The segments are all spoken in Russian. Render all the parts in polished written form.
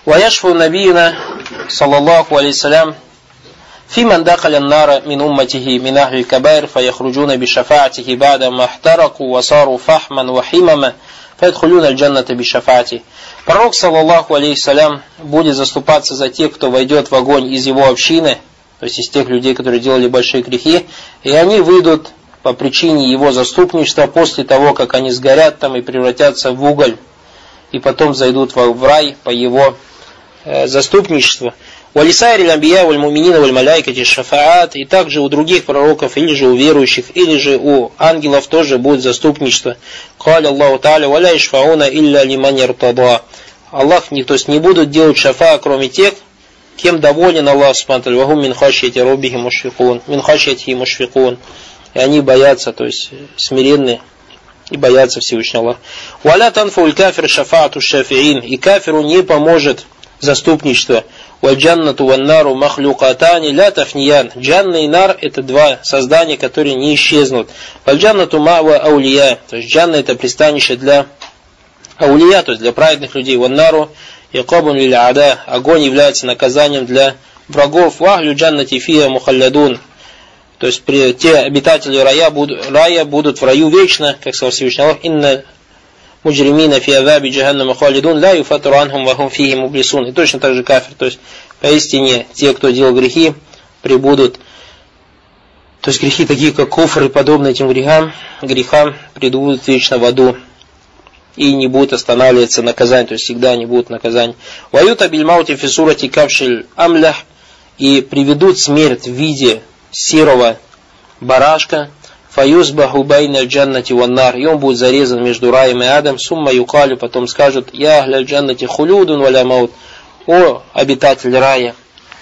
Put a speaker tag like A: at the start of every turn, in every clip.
A: ويشفع نبينا صلى الله عليه وسلم في من دخل النار من أمته من أهل الكبائر فيخرجون بشفاعته بعدما احترقوا وصاروا فحما وحمما فيدخلون الجنة بشفاعته. Пророк, саллаллаху алейхиссалям, будет заступаться за тех, кто войдет в огонь из его общины, то есть из тех людей, которые делали большие грехи, и они выйдут по причине его заступничества после того, как они сгорят там и превратятся в уголь, и потом зайдут в рай по его заступничеству. وَلِسَائِرِ الْأَنْبِيَاءِ وَالْمُؤْمِنِينَ وَالْمَلَائِكَةِ الشَّفَاعَاتِ, и также у других пророков, или же у верующих, или же у ангелов тоже будет заступничество. قال الله تعالى ولا يشفعون إلا لمن يرتضى. Аллах, то есть не будут делать шафа, кроме тех, кем доволен Аллах субхану ва тааля. وَهُمْ مِنْ خَشْيَةِ رَبِّهِمْ مُشْفِقُونَ مِنْ خَشْيَتِهِ مُشْفِقُونَ. И они боятся, то есть смиренны и боятся Всевышнего Аллаха. وَلَا تَنْفُعُ الْكَافِرِ شَفَاعَةُ الشَّافِعِينَ. И кафиру не поможет заступничество. وَالْجَنَّةُ وَالنَّارُ مَخْلُقَاتَانِ لَا تَفْنِيَانِ. Джанна и нар — это два создания, которые не исчезнут. وَالْجَنَّةُ مَأْوَى أَوْلِيَا. То есть джанна — это пристанище для аулия, то есть для праведных людей. وَالنَّارُ يَقَابٌ لِلْعَدَى. Огонь является наказанием для врагов. وَأَهْلُ الْجَنَّةِ فِيهَا مُخَلَّدُونَ. То есть те обитатели рая будут в раю вечно, как сказал Всевышний Аллах: «Инна муджримина фи азаби джаханнама халидун ла юфатару анхум ва хум фихи мублисун». И точно так же кафир, то есть поистине те, кто делал грехи, прибудут, то есть грехи такие, как куфр и подобные этим грехам придут вечно в аду и не будут останавливаться наказание, то есть всегда не будут наказания. Ваюта бильмаути фи сурати кавшиль амлях. И приведут смерть в виде серого барашка, фаюсбаху байна джаннати ваннар, и он будет зарезан между раем и адом. Сумма юкалю, потом скажут: я ахля джаннати хулюдун валя маут. О обитатель рая,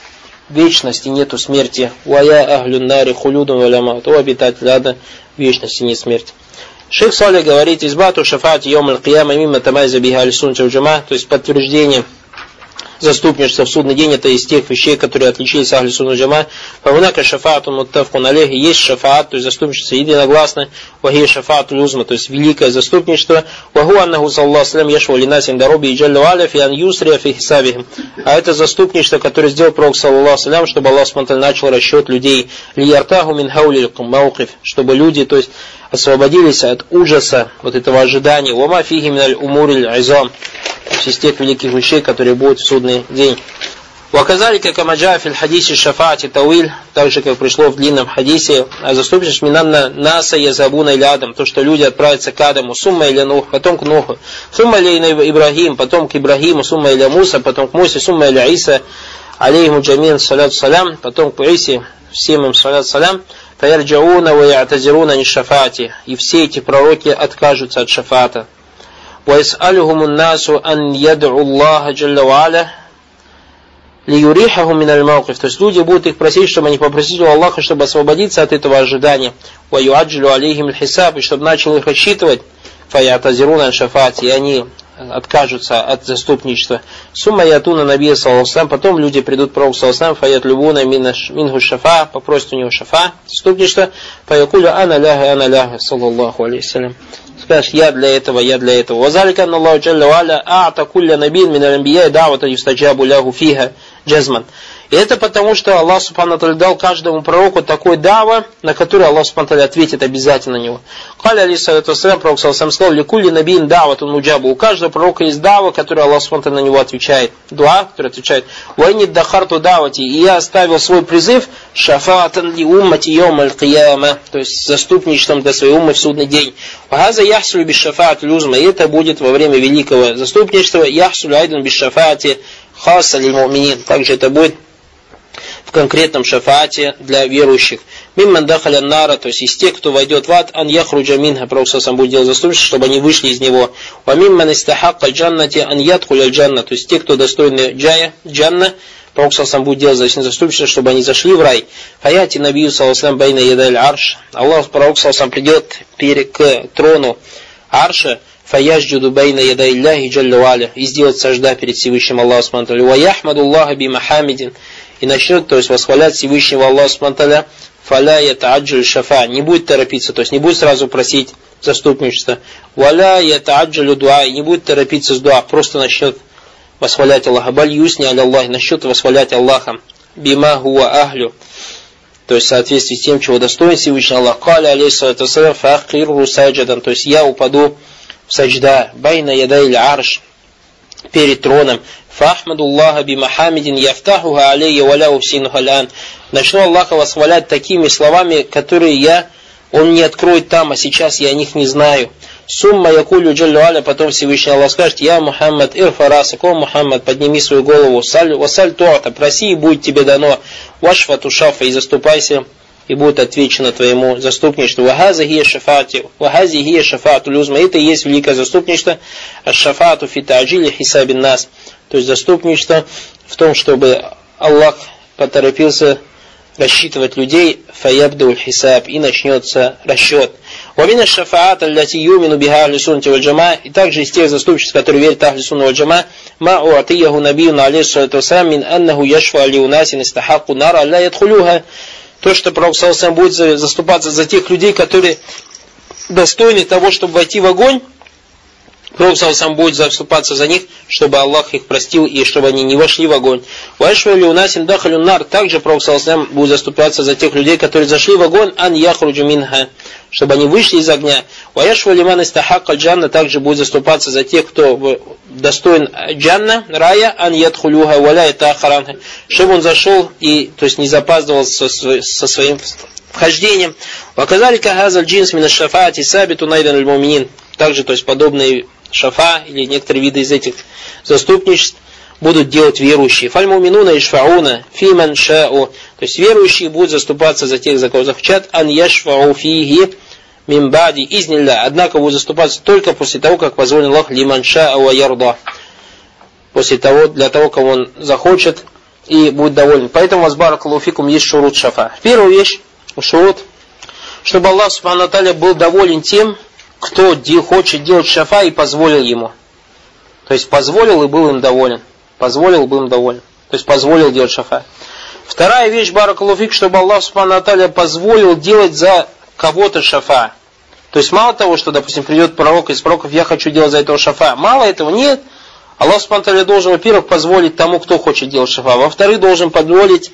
A: вечности нету смерти. Вая ахлюн нари хулюдун валя маут. О обитатель ада, вечности нет смерти. Шейх Салих говорит: избату шафати йом аль-кияма мимма тамайза биха аль-сунна валь-джамаа, то есть подтверждение заступничество в судный день — это из тех вещей, которые отличились ахли сунна джама. Фавунака шафаату муттафкун алейхи, есть шафаат, то есть заступничество единогласно. Вахия шафаату люзма, то есть великое заступничество. Ваху аннаху саллаллаху салям яшву линасин дароби и джаллю аля фи ан юсрия фи хисабихим. А это заступничество, которое сделал пророк саллаллаху салям, чтобы Аллах спонтанно начал расчет людей. Лияртаху мин хаули маукиф, чтобы люди, то есть освободились от ужаса, вот этого ожидания. Вама фихи миналь умуриль айзам, из тех великих вещей, которые будут в судный день. Уаказали, как амаджа фил хадисе шафаати тауиль, так же, как пришло в длинном хадисе, а заступничество минанна наса язабуна или адам, то, что люди отправятся к Адаму, сумма или Нух, потом к Нуху, сумма или Ибрахим, потом к Ибрахиму, сумма или Муса, потом к Мусе, сумма или Иса, алейхиму джамин саляту салям, потом к Исе, всем им саляту салям, фаярджауна ва я'тазируна ни шафаати, и все эти пророки откажутся от шафаата. وَيَسْأَلُهُمُ النَّاسُ أَنْ يَدْعُوا اللَّهَ جَلَّ وَعَلَى لِيُرِيحَهُمْ مِنَ الْمَوْقِفِ. То есть люди будут их просить, чтобы они попросили у Аллаха, чтобы освободиться от этого ожидания. وَيُعَجِّلُ عَلَيْهِمُ الْحِسَابِ, и чтобы начал их рассчитывать. فَيَعْتَزِرُونَ الشَّفَاعَةِ, и они откажутся от заступничества. Сумма ятуна набия саллаллаху, потом люди придут к пророку саллаллаху, фаят любуна минху шафа, попросят у него шафа, заступничество, фаякулю ана ляха, саллаллаху алейхиссалям. Скажешь: я для этого. Вазалика анна Аллаху джалля ва аля а'та кулля набин мин аль-анбия да'вата юстаджабу лаху фиха джазман. И это потому, что Аллах субхану ва тааля дал каждому пророку такой дава, на который Аллах субхану ва тааля ответит обязательно на него. Каля алейхиссалату вассалям, пророк саллаллаху сказал: ликулли набин да'ватун муджабу. У каждого пророка есть дава, который Аллах субхану ва тааля на него отвечает. Дуа, который отвечает: вайни дахарту давати. И я оставил свой призыв шафаатан ли уммати йом аль-кияма, то есть заступничеством для своей уммы в судный день. Вахаза яхсулю биш шафаат люзма. И это будет во время великого заступничества. Яхсулю айдан биш шафаати хаса лиль муминин. Также это будет в конкретном шафаате для верующих. Мимман дахаля нара, то есть из тех, кто войдет в ад, ан яхруджа минха, пророк сам будет делать заступничество, чтобы они вышли из него. Ва мимман истахакка джаннати ан ядхуля джанна, то есть те, кто достойны джанна, пророк сам будет делать заступничество, чтобы они зашли в рай. Фаяти набию саллаллаху байна ядаль арш. Аллах, пророк сам придет к трону арша, фаяджуду байна ядай Аллахи джалля ва аля, и сделает сажда перед Всевышним Аллаху субхану ва тааля. Ва яхмаду Аллаха би махамидин, и начнет, то есть восхвалять Всевышнего Аллаха субхану ва тааля. Фаля ятааджаль шафа, не будет торопиться, то есть не будет сразу просить заступничество. Валя ятааджалю дуа, и не будет торопиться с дуа, просто начнет восхвалять Аллаха. Баль юсни аля Аллахи, насчет восхвалять Аллаха. Бима хуа ахлю, то есть в соответствии с тем, чего достоин Всевышний Аллах. Каля алейхиссалату вассалям фаахкиру саджадан, то есть я упаду в саджда, байна ядайль арш, перед троном. Фахмадуллаха бимахамидин яфтахуха алейя валя усинуха лян. Начну Аллаха восхвалять такими словами, которые Он не откроет там, а сейчас я о них не знаю. Сумма якулю джаллю аля, потом Всевышний Аллах скажет: Я Мухаммад ирфарасак, о Мухаммад, подними свою голову, васаль туата, проси и будет тебе дано, вашфа тушафа, и заступайся, и будет отвечено твоему заступничеству. Вахази хия шафаату люзма, это и есть великое заступничество, аш-шафаату фи та'джили хисабин нас, то есть заступничество в том, чтобы Аллах поторопился рассчитывать людей, фаябдул хисаб, и начнется расчет. Вамина шафаат аллати юмину биха ахли суннати валь джамаа, и также из тех заступничеств, которые верят ахли сунна валь джамаа, ма уатияху набиюна алейхиссалату вассалям мин аннаху яшфа ли унасин истахакку нара алла ядхулюха, то, что Пророк саллаллаху алейхи ва саллям будет заступаться за тех людей, которые достойны того, чтобы войти в огонь. Пророк саллаллаху алейхи ва саллям будет заступаться за них, чтобы Аллах их простил и чтобы они не вошли в огонь. Вайшвали унасин дахалю нар, также Пророк саллаллаху алейхи ва саллям будет заступаться за тех людей, которые зашли в огонь, ан яхруджу минха, чтобы они вышли из огня. Ваяшвали ман истахакка джанна, также будет заступаться за тех, кто достоин джанна, рая, ан ядхулюха валя итахаранха, чтобы он зашел и, то есть, не запаздывал со своим вхождением. Ваказалика хазаль джинс мина шафаати сабиту найдан аль-муминин, также, то есть, подобные шафа или некоторые виды из этих заступничеств будут делать верующие. Фальмуминуна ишфауна фиман шау, то есть верующие будут заступаться за тех, за кого захотят, ан яшфау фиги мимбади изнилля, однако будут заступаться только после того, как позволит Аллах лиман шау ва ярда, после того, для того, кого он захочет и будет доволен. Поэтому вазбаракаллаху фикум есть шурут шафа. Первая вещь, шурут, чтобы Аллах субхану ва тааля был доволен тем, кто хочет делать шафа и позволил ему. То есть позволил и был им доволен. Позволил, был им доволен. То есть позволил делать шафа. Вторая вещь, баракаллаху фик, чтобы Аллах субхану ва тааля позволил делать за кого-то шафа. То есть мало того, что, допустим, придет пророк из пророков, я хочу делать за этого шафа. Мало этого, нет. Аллах субхану ва тааля должен, во-первых, позволить тому, кто хочет делать шафа. Во-вторых, должен позволить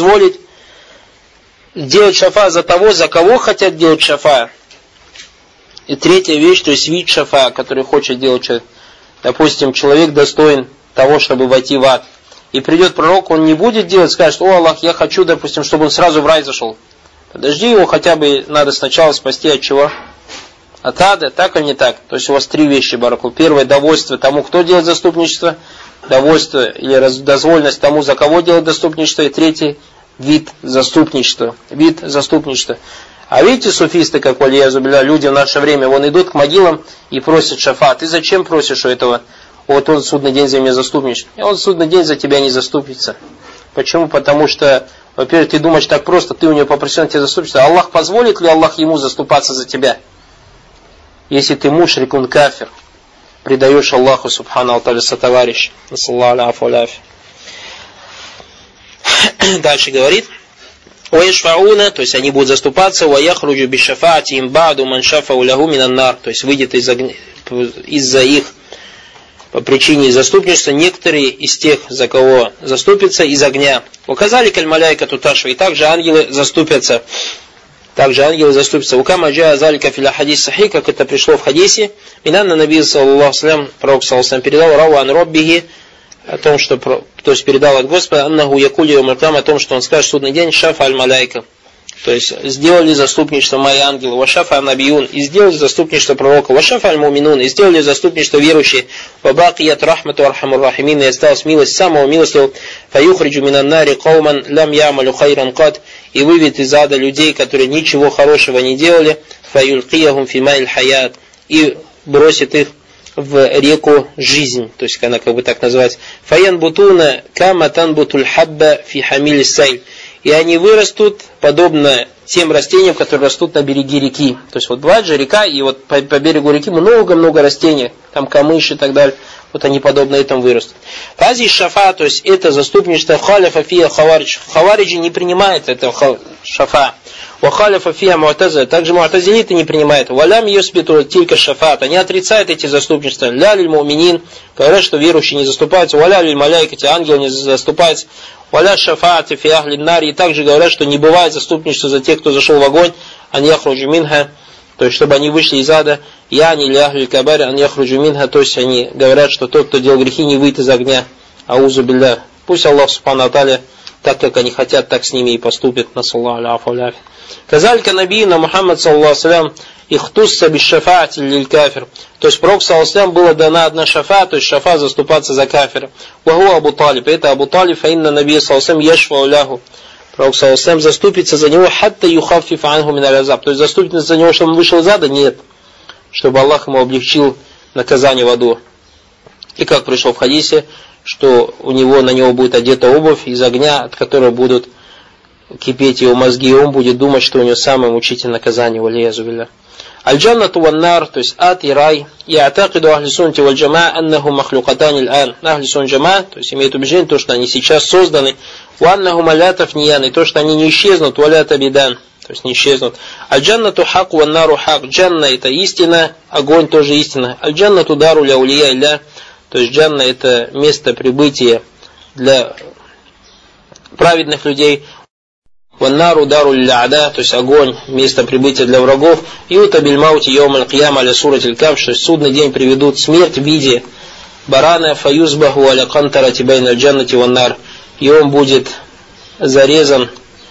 A: делать шафа за того, за кого хотят делать шафа. И третья вещь, то есть вид шафа, который хочет делать человек. Допустим, человек достоин того, чтобы войти в ад. И придет пророк, он не будет делать, скажет: о Аллах, я хочу, допустим, чтобы он сразу в рай зашел. Подожди его, хотя бы надо сначала спасти от чего? От ада, так или не так? То есть у вас три вещи, бараку. Первое, довольство тому, кто делает заступничество. Довольство или дозволенность тому, за кого делать заступничество. И третий, вид заступничества. Вид заступничества. А видите, суфисты, как валиязубилля, люди в наше время, вон идут к могилам и просят шафа. Ты зачем просишь у этого? Вот он судный день за меня заступничает. И он судный день за тебя не заступится. Почему? Потому что, во-первых, ты думаешь так просто, ты у него попросил, он тебе заступится. Аллах позволит ли Аллах ему заступаться за тебя? Если ты мушрик, он кафир, предаешь Аллаху субхану ва тааля сотоварищ. Дальше говорит: وَيَشْفَعُونَ, то есть они будут заступаться, وَيَخْرُجُ بِشَفَاعَتِهِمْ بَعْدُ مَنْ شَفَعُ لَهُ مِنَ النَّارِ, то есть выйдет из-за их, по причине заступничества, некоторые из тех, за кого заступятся, из огня. وَكَذَلِكَ الْمَلَائِكَةُ تَشْفَعُ, и также ангелы заступятся. وَكَمَا جَاءَ ذَلِكَ فِي الْحَدِيثِ صَحِيحٍ, как это пришло в хадисе, минанна набий саллаллаху алейхи ва саллям, пророк саллаллаху алейхи ва саллям передал рау ан роббихи, о том, что, то есть передал от Господа, аннаху якули йомал-кияма, о том, что он скажет в судный день: шафа аль-малайка, то есть сделали заступничество мои ангелы, вашафа набиюн, и сделали заступничество пророка, вашафа аль-муминун, и сделали заступничество верующие, вабакият рахмату архамур рахимин, и осталась милость самого милостивого, фаюхриджу минан нари кауман лям ямалю хайран кад, и выведет из ада людей, которые ничего хорошего не делали, фаюлькияхум фимайль хаят, и бросит их в реку жизнь, то есть она как бы так называется. Фаян бутуна кама танбутуль хабба фи хамиль сайль, и они вырастут подобно тем растениям, которые растут на береге реки. То есть вот бывает же река, и вот по берегу реки много-много растений, там камыш и так далее. Вот они подобно этому вырастут. Фази шафа, то есть это заступничество, халяфа фия хаваридж. Хавариджи не принимают этого шафа. Вахаляфа фиа муатазиля, также муатазилиты не принимают. Валям юсбиту тилька шафаат, они отрицают эти заступничества. Ля лиль муминин, говорят, что верующие не заступаются. Валя лиль маляйкати, ангелы не заступаются. Валя шафаати фи ахли нари, и также говорят, что не бывает заступничества за тех, кто зашел в огонь. Ан яхруджу минха, то есть чтобы они вышли из ада. Яни ли ахли кабари ан яхруджу минха, то есть они говорят, что тот, кто делал грехи, не выйдет из огня. Аузу билля. Пусть Аллах субхану ва тааля, так как они хотят, так с ними и поступит. Насаллаху аляфу аляфи. Казалька набиина Мухаммад саллаллаху салям ихтусса бишшафаати лиль кафир. То есть пророк саллаллаху салям была дана одна шафа, то есть шафа заступаться за кафира. Ваху Абу Талиб, это Абу Талиб, фаинна набия саллаллаху салям яшфау ляху. Пророк саллаллаху салям заступится за него хатта юхаффиф анху мин аль-азаб. То есть заступится за него, чтобы он вышел из ада? Нет. Чтобы Аллах ему облегчил наказание в аду. И как пришло в хадисе, что на него будет одета обувь из огня, от которой будут кипеть его мозги, и он будет думать, что у него самое мучительное наказание. Валиязу билля. Аль-джаннату ван-нар, то есть ад и рай. Я'такиду ахли суннати валь-джамаа аннаху махлюкатани аль-ан. Ахли сунн джамаа, то есть имеет убеждение, то, что они сейчас созданы. Ваннаху малятав ниян, и то, что они не исчезнут, валята бидан, то есть не исчезнут. Аль-джаннату хак ван-нару хак. Джанна это истина, огонь тоже истина. Аль-джаннату дару ля улия илля. То есть джанна это место прибытия для праведных людей. Ваннару дару лля-ада, то есть огонь, место прибытия для врагов. Юта бильмаути йом аль-кияма аля сурати аль-каф, то есть судный день приведут смерть в виде барана фаюзбаху аля кантарати байна аль-джаннати ваннар. И он будет зарезан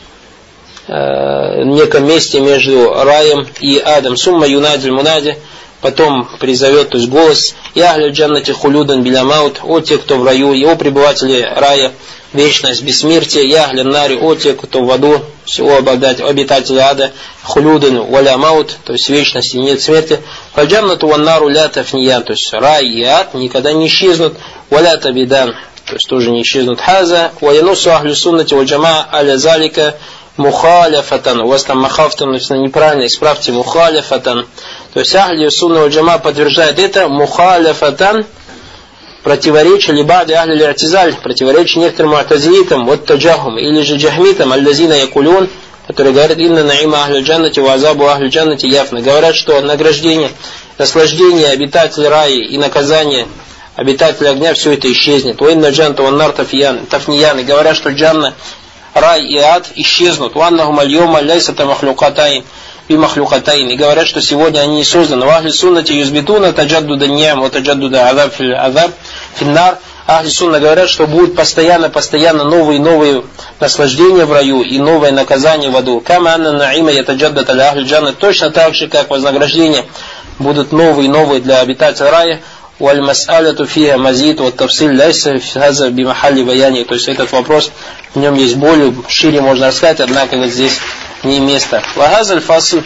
A: в неком месте между раем и адом. Сумма юнадиль мунади, потом призовет, то есть голос, я ахлю джаннати хулюдан билямаут, о те, кто в раю, и о пребыватели рая, вечность, бессмертие, я ахлю нари, о те, кто в аду, всего обитатели ада, хулюдан валямаут, то есть вечности, нет смерти, фаджаннату ваннару ля тафниян, то есть рай и ад никогда не исчезнут, валя табидан, то есть тоже не исчезнут. Хаза, ваянусу ахлю суннати валь джамаа аля залика мухаляфатан. У вас там махафтан написано неправильно, исправьте мухаляфатан. То есть ахли сунна валь джамаа подтверждает это мухаляфатан, противоречие либади ахли ли'тизаль, противоречие некоторым му'тазилитам, вот таджахум, или же джахмитам, аллазина якулюн, которые говорят, инна наима ахли джаннати ва азабу ахли джаннати яфна. Говорят, что награждение, наслаждение обитателей рая и наказание обитателей огня, все это исчезнет. Уинна джанта ваннар тафниян. И говорят, что джанна, рай и ад исчезнут. Уаннахум аль-йома ляйсата махлюкатайн бимахлюкатайн. И говорят, что сегодня они не созданы. Ахли суннати юзбитуна таджаддуда ньям ва таджаддуда азаб финнар. Ахли сунна говорят, что будут постоянно новые и новые наслаждения в раю и новое наказание в аду. Кама анна наима ятаджаддат аля ахли джанна. Точно так же, как вознаграждения будут новые и новые для обитателей рая. Валь-мас'аляту фиха мазид ва тафсиль ляйса хаза бимахалли баяни. То есть этот вопрос, в нем есть более шире можно рассказать, однако здесь не место. Вахазаль фасл.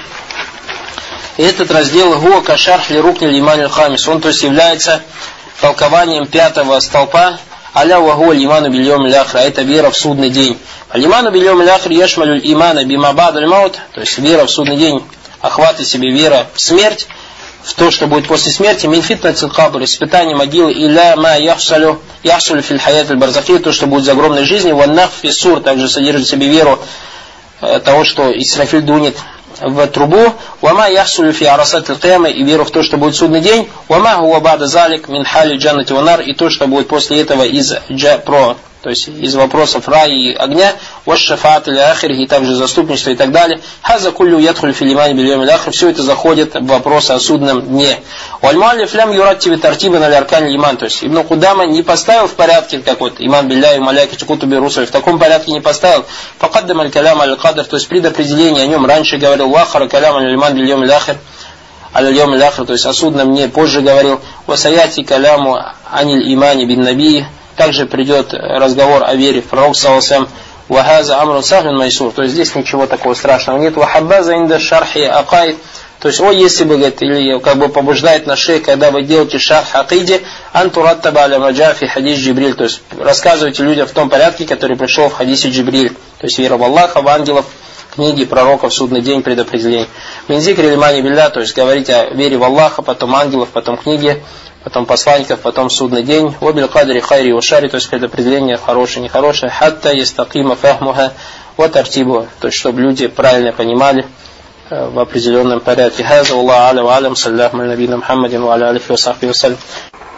A: Этот раздел гуа кашарх ли рукни лиман хамис. Он то есть является толкованием пятого столпа. Аля ваху лиману бильйом ляхра. Это вера в судный день. Лиману бильйом ляхр яшмалю имана бимабад аль-маут. То есть вера в судный день охватывает себе вера в смерть, в то, что будет после смерти, минфитна цилкабр, испытание могилы, илля ма яхсалю фил хаят аль-барзахи, то, что будет за огромной жизнью, ваннах фиссур, также содержит в себе веру того, что Исрафиль дунет в трубу, вама яхсулю фи арасат аль-кияма, и веру в то, что будет судный день, вама хуа бада залик мин хали джаннати ванар, и то, что будет после этого то есть из вопросов рая и огня, ваш-шафаат или-ахир, и также заступничество и так далее. Хаза куллю ядхуль филимани бильйом или-ахир, все это заходит в вопросы о судном дне. Уаль-муаллиф лям юраттиби тартибан аль-аркан лиман, то есть Ибн Кудама не поставил в порядке какой-то, иман билля и маляки чекутуби русули, в таком порядке не поставил. Факаддам аль-калям аль-кадр, то есть предопределение о нем раньше говорил, вахара калям аль-лиман бильйом или-ахир, аль-йом или-ахир, то есть о судном дне позже говорил, васаяти каляму аниль имани бин набии. Также придет разговор о вере в пророк саллаллаху вахаза амрун сахлин майсур. То есть здесь ничего такого страшного нет. Вахаббаза инда шархи акаид. То есть, если бы, говорит, или как бы побуждает на шее, когда вы делаете шарх акиде, антураттаба аля маджафи хадис Джибриль. То есть, рассказывайте людям в том порядке, который пришел в хадисе Джибриль. То есть, вера в Аллаха, в ангелов, книги пророков, судный день, предопределение. Минзикр лимани билля, то есть, говорить о вере в Аллаха, потом ангелов, потом книги, потом посланников, потом судный день, вабиль кадри хайри ва шари, то есть предопределение хорошее, нехорошее, хатта ястакима фахмуха вот артибу, то есть чтобы люди правильно понимали в определенном порядке. Хаза Аллаху а'лям, саллаллаху аля набийина Мухаммадин ва аля алихи ва сахбихи ва саллям.